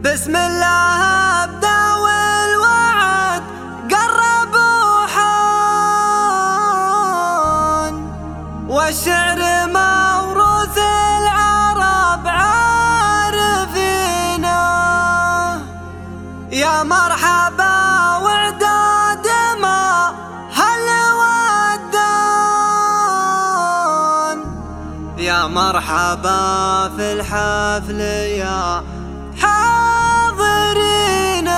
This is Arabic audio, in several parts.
بسم الله أبدأ والوعد قرب وحان، والشعر موروث العرب عارفينه. يا مرحبا وعداد ما هل ودان، يا مرحبا في الحفل يا حاضرين.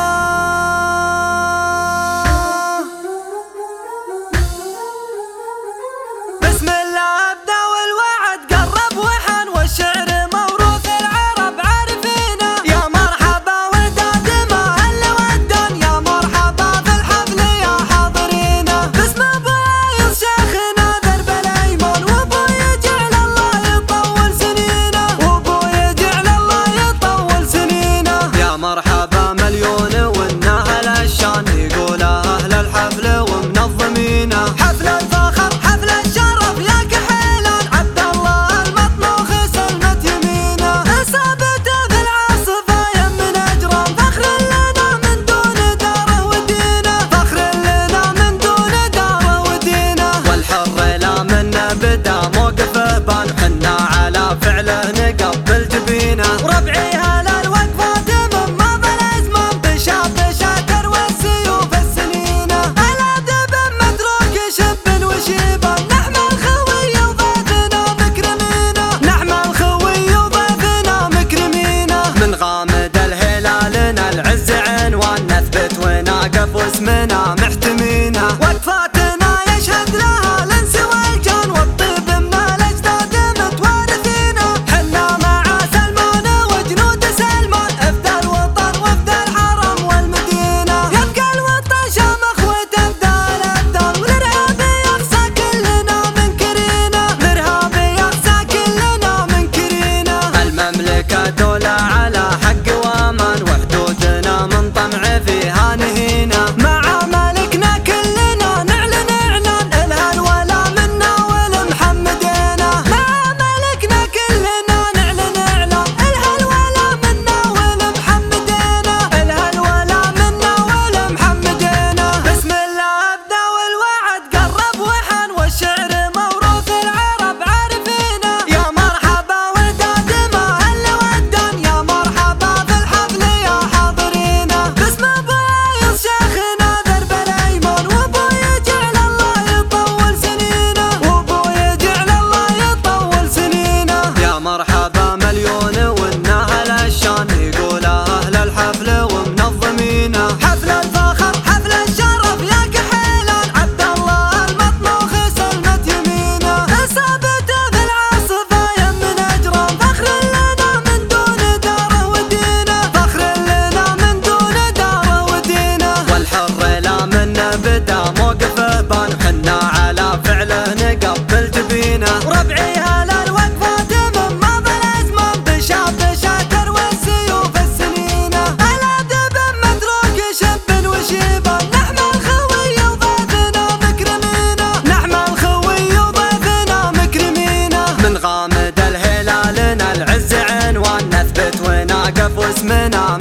بسم الله أبدأ والوعد قرب وحن، والشعر موروث العرب عارفينه. يا مرحبا وداد ما هل ودان، يا مرحبا في الحفل يا حاضرين. باسم بايظ شيخنا درب الايمن، وابوي يجعل الله يطول سنينه، وابوي يجعل الله يطول سنينه. يا مرحبا مليون والنهل الشان، يقول اهل الحفل ومنظمينه. حفل الفخر حفل الشرف يا كحيلان، عبد الله المطبوخ سلمت يمينه. اصابته في العاصفه يم نجران، فخر لنا من دون داره ودينه، فخر لنا من دون داره ودينه. والحر لا منا بدا موقفه بان، حنا على فعله نقبل جبينه. وربعي هلا الوقفات من ماضى الازمان، بشاب شاكر والسيوف السنينه. الادب متروك شب وشيبه، نحمل خوي وضيفنا مكرمينه، نحمل خوي وضيفنا مكرمينه. من غامد الهلال العز عنوان، نثبت ونقف واسمنا محتمينه. وقفاتنا يشهد لها الانس والجان، والطيب من الاجداد متوارثينه. حنا مع سلمان وجنود سلمان، افدى الوطن وافدى الحرم والمدينه. يبقى الوطن شامخ وتبدا الابدان، والارهابي يقسى كلنا منكرينه، الارهابي يقسى كلنا منكرينه. المملكه دوله على حق وامان، وحدودنا من طمع فيها نهينا. مع ملكنا كلنا نعلن اعلان، الها الولا منا ولمحمدينا. مع ملكنا كلنا نعلن اعلان، الها الولا منا ولمحمدينا، الها الولا منا ولمحمدينا. بسم الله ابدا والوعد قرب وحن، والشعر موروث العرب عارفينه. يا مرحبا وداد ما هل ودان، يا مرحبا في الحفل يا حاضرين. باسم بايظ شيخنا درب الايمن، وابوي يجعل الله يطول سنينه، وابوي يجعل الله يطول سنينه. يا مرحبا مليون والنهل الشان، يقول اهل الحفل ومنظمينه. حفل الفخر حفل الشرف يا كحيلان، عبد الله المطبوخ سلمت يمينه. اصابته في العاصفه يم نجران، فخر لنا من دون داره ودينه، فخر لنا من دون داره ودينه. والحر لا منا بدا موقفه بان، حنا على فعله نقبل جبينه. وربعي هلا الوقفات من ماضى الازمان، بشاب شاكر والسيوف السنينه. الادب متروك شب وشيبه، نحمل خوي وضيفنا مكرمينه، نحمل خوي وضيفنا مكرمينه. من غامد الهلال العز عنوان، نثبت ونقف واسمنا